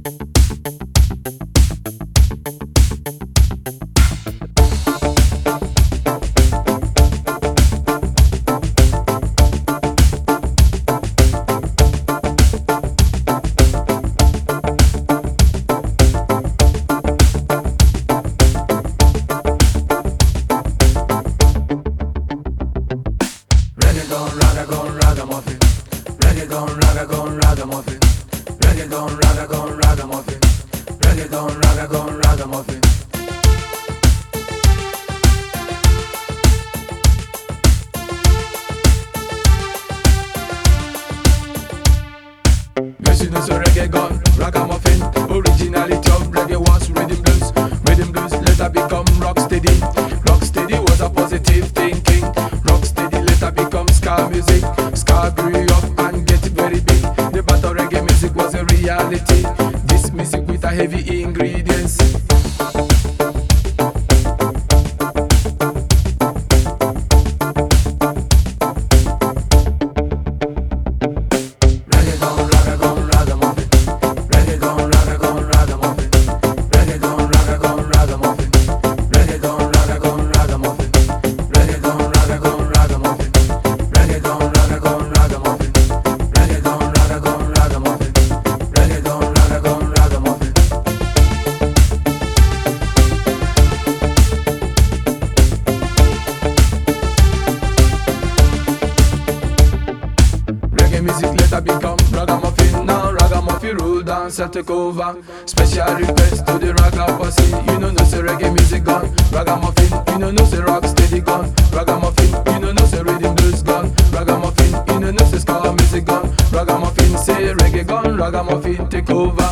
Ragamuffin. Reggaeton, ragamuffin. Reggaeton, ragamuffin. Reggaeton, ragamuffin. Yes, you know so reggaeton, ragamuffin. Originality of reggae was rhythm blues. Rhythm blues later become rock steady. Rock steady was a positive thinking. Rock steady later become ska music. Ska grew up and get very big. The battle reggae music was a reality. This music with a heavy ingredients. Music later become ragamuffin. Now ragamuffin rule dance and take over. Special request to the ragga posse. You know no say reggae music gone. Ragamuffin, you know no say rock steady gone. Ragamuffin, you know no say rhythm blues gone. Ragamuffin, you know no say ska music gone. Ragamuffin say reggae gone. Ragamuffin take over.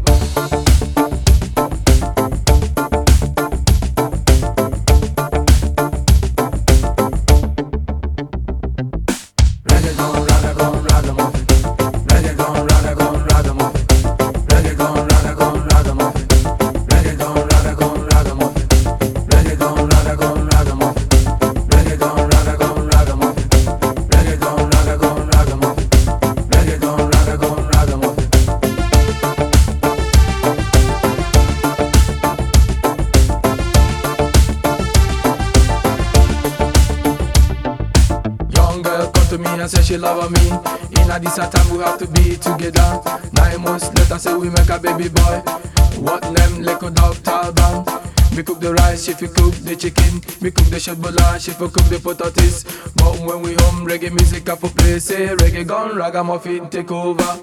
To me and say she love me. In a this time we have to be together. 9 months later say we make a baby boy. What name Leko Dog Talban. Me cook the rice, she fi cook the chicken. Me cook the shotbola, she fi cook the potatoes. But when we home, reggae music have to play. Say reggae gone, ragamuffin take over.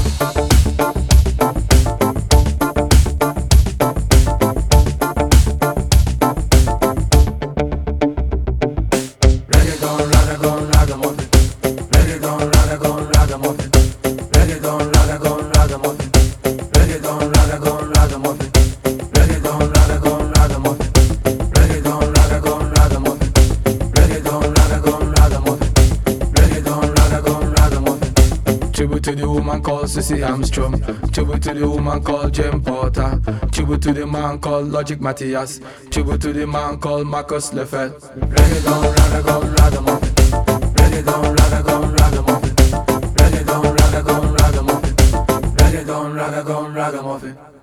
Tribute to the woman called Cissy Armstrong. Tribute to the woman called Jane Porter. Tribute to the man called Logic Matthias. Tribute to the man called Marcus Lefebvre. Reggaeton, ragamuffin. Reggaeton, ragamuffin. Reggaeton, ragamuffin. Reggaeton, ragamuffin.